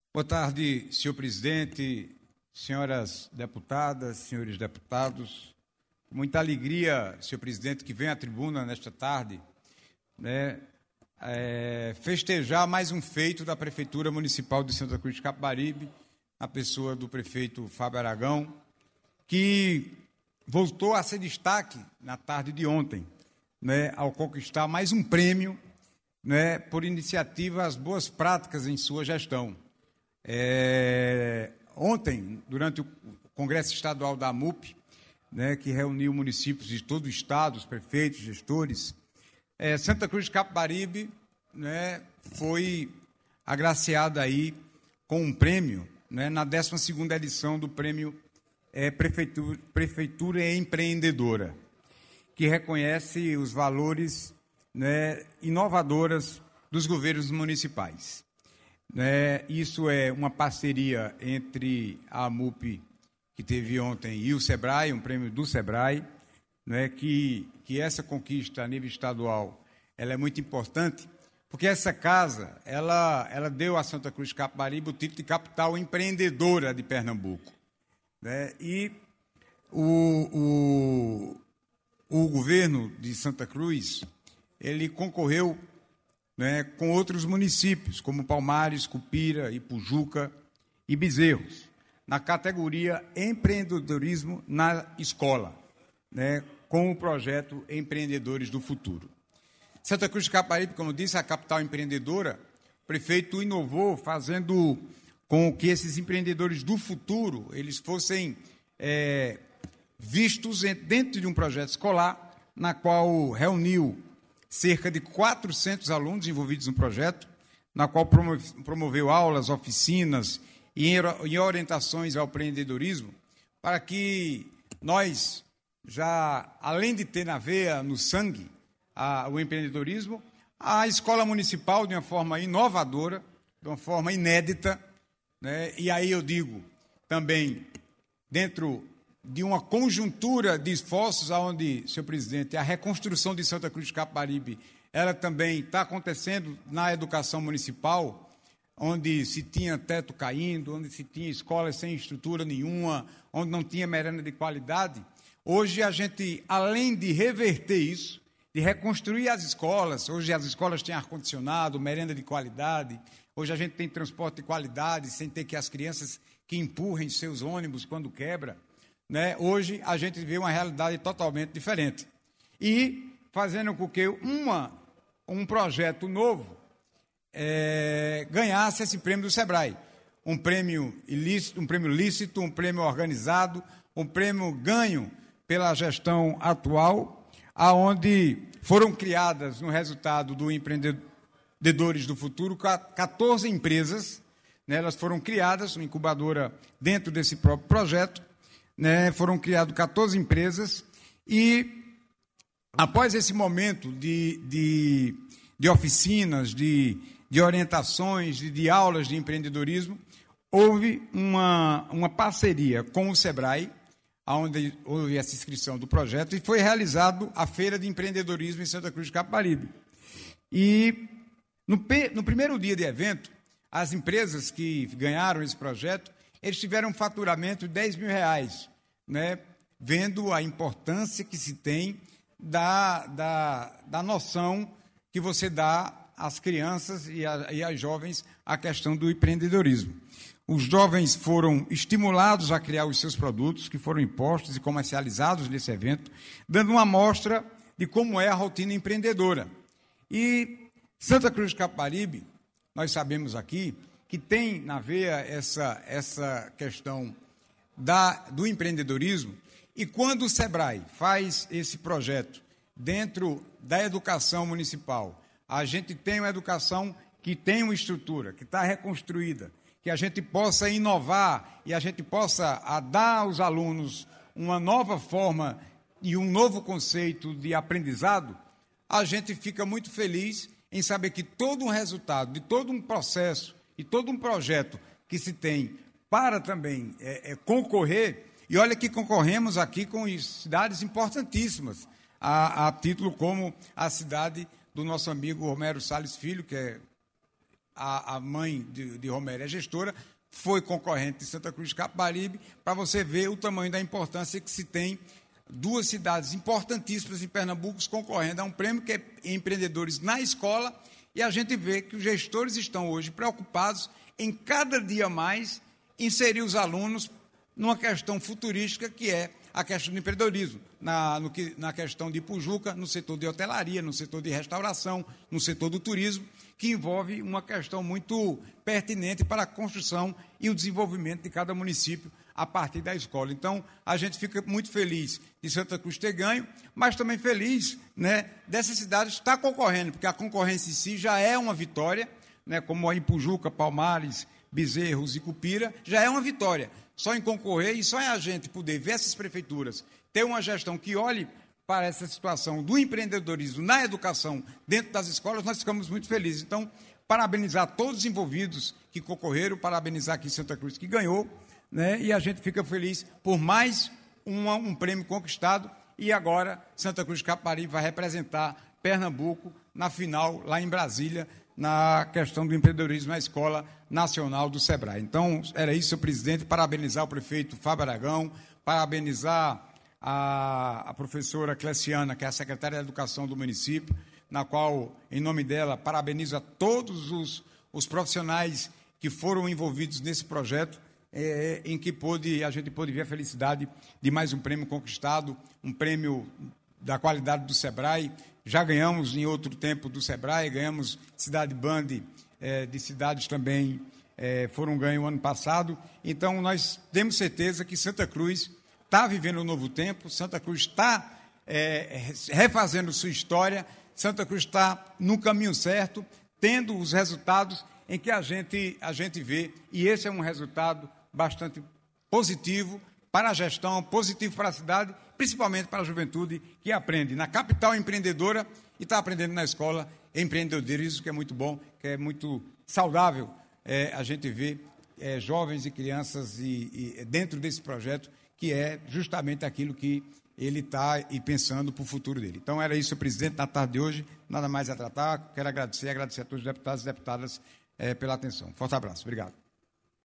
Boa tarde, senhor presidente, senhoras deputadas, senhores deputados. Com muita alegria, senhor presidente, que vem à tribuna nesta tarde, festejar mais um feito da Prefeitura Municipal de Santa Cruz de Capibaribe, a pessoa do prefeito Fábio Aragão, que voltou a ser destaque na tarde de ontem, ao conquistar mais um prêmio por iniciativas boas práticas em sua gestão. Ontem, durante o Congresso Estadual da AMUP, que reuniu municípios de todo o estado, os prefeitos, gestores, Santa Cruz de Capibaribe foi agraciada aí com um prêmio, na 12ª edição do prêmio Prefeitura Empreendedora, que reconhece os valores inovadoras dos governos municipais. Isso é uma parceria entre a AMUP, que teve ontem, e o SEBRAE, um prêmio do SEBRAE, que essa conquista a nível estadual ela é muito importante, porque essa casa ela deu a Santa Cruz de Capibaribe o título de capital empreendedora de Pernambuco. E o governo de Santa Cruz ele concorreu com outros municípios, como Palmares, Cupira, Ipujuca e Bezerros, na categoria Empreendedorismo na Escola, com o projeto Empreendedores do Futuro. Santa Cruz de Capibaribe, como disse, a capital empreendedora, o prefeito inovou fazendo com que esses empreendedores do futuro eles fossem vistos dentro de um projeto escolar, na qual reuniu cerca de 400 alunos envolvidos no projeto, na qual promoveu aulas, oficinas e orientações ao empreendedorismo, para que nós, já além de ter na veia, no sangue, o empreendedorismo, a escola municipal, de uma forma inovadora, de uma forma inédita, e aí eu digo também, dentro de uma conjuntura de esforços onde, senhor presidente, a reconstrução de Santa Cruz de Capibaribe, ela também está acontecendo na educação municipal, onde se tinha teto caindo, onde se tinha escolas sem estrutura nenhuma, onde não tinha merenda de qualidade. Hoje a gente, além de reverter isso, de reconstruir as escolas, hoje as escolas têm ar-condicionado, merenda de qualidade, hoje a gente tem transporte de qualidade, sem ter que as crianças que empurrem seus ônibus quando quebra. Hoje a gente vê uma realidade totalmente diferente. E fazendo com que um projeto novo ganhasse esse prêmio do SEBRAE. Um prêmio ilícito, um prêmio lícito, um prêmio organizado, um prêmio ganho pela gestão atual, aonde foram criadas, no resultado do Empreendedores do Futuro, 14 empresas. Elas foram criadas, uma incubadora dentro desse próprio projeto. Foram criadas 14 empresas e, após esse momento de oficinas, de orientações, de aulas de empreendedorismo, houve uma parceria com o SEBRAE, onde houve essa inscrição do projeto, e foi realizado a Feira de Empreendedorismo em Santa Cruz de Capibaribe. E, no primeiro dia de evento, as empresas que ganharam esse projeto, eles tiveram um faturamento de R$10 mil, vendo a importância que se tem da noção que você dá às crianças e às jovens a questão do empreendedorismo. Os jovens foram estimulados a criar os seus produtos, que foram impostos e comercializados nesse evento, dando uma amostra de como é a rotina empreendedora. E Santa Cruz de Capibaribe, nós sabemos aqui, que tem na veia essa questão do empreendedorismo, e quando o SEBRAE faz esse projeto dentro da educação municipal, a gente tem uma educação que tem uma estrutura, que está reconstruída, que a gente possa inovar e a gente possa dar aos alunos uma nova forma e um novo conceito de aprendizado, a gente fica muito feliz em saber que todo um resultado, de todo um processo e todo um projeto que se tem para também concorrer, e olha que concorremos aqui com cidades importantíssimas, a título como a cidade do nosso amigo Romero Salles Filho, que é a mãe de Romero é gestora, foi concorrente de Santa Cruz de Capibaribe, para você ver o tamanho da importância que se tem duas cidades importantíssimas em Pernambuco concorrendo a um prêmio que é empreendedores na escola, e a gente vê que os gestores estão hoje preocupados em cada dia mais inserir os alunos numa questão futurística que é a questão do empreendedorismo, na questão de Pujuca, no setor de hotelaria, no setor de restauração, no setor do turismo, que envolve uma questão muito pertinente para a construção e o desenvolvimento de cada município a partir da escola. Então, a gente fica muito feliz de Santa Cruz ter ganho, mas também feliz, né, dessa cidade estar concorrendo, porque a concorrência em si já é uma vitória, né, como em Pujuca, Palmares, Bezerros e Cupira, já é uma vitória. Só em concorrer e só em a gente poder ver essas prefeituras ter uma gestão que olhe para essa situação do empreendedorismo na educação dentro das escolas, nós ficamos muito felizes. Então, parabenizar todos os envolvidos que concorreram, parabenizar aqui Santa Cruz que ganhou, né? E a gente fica feliz por mais um prêmio conquistado, e agora Santa Cruz de Capibaribe vai representar Pernambuco na final, lá em Brasília, na questão do empreendedorismo na Escola Nacional do SEBRAE. Então, era isso, senhor presidente, parabenizar o prefeito Fábio Aragão, parabenizar a professora Cleciana, que é a secretária de Educação do município, na qual, em nome dela, parabenizo a todos os profissionais que foram envolvidos nesse projeto, em que a gente pôde ver a felicidade de mais um prêmio conquistado, um prêmio da qualidade do SEBRAE. Já ganhamos em outro tempo do SEBRAE, ganhamos Cidade Band, de cidades também foram ganhos ano passado. Então, nós temos certeza que Santa Cruz está vivendo um novo tempo, Santa Cruz está refazendo sua história, Santa Cruz está no caminho certo, tendo os resultados em que a gente vê, e esse é um resultado bastante positivo para a gestão, positivo para a cidade, principalmente para a juventude que aprende na capital empreendedora e está aprendendo na escola empreendedorismo, que é muito bom, que é muito saudável a gente ver jovens e crianças e dentro desse projeto, que é justamente aquilo que ele está pensando para o futuro dele. Então, era isso, presidente, na tarde de hoje, nada mais a tratar. Quero agradecer a todos os deputados e deputadas pela atenção. Forte abraço. Obrigado.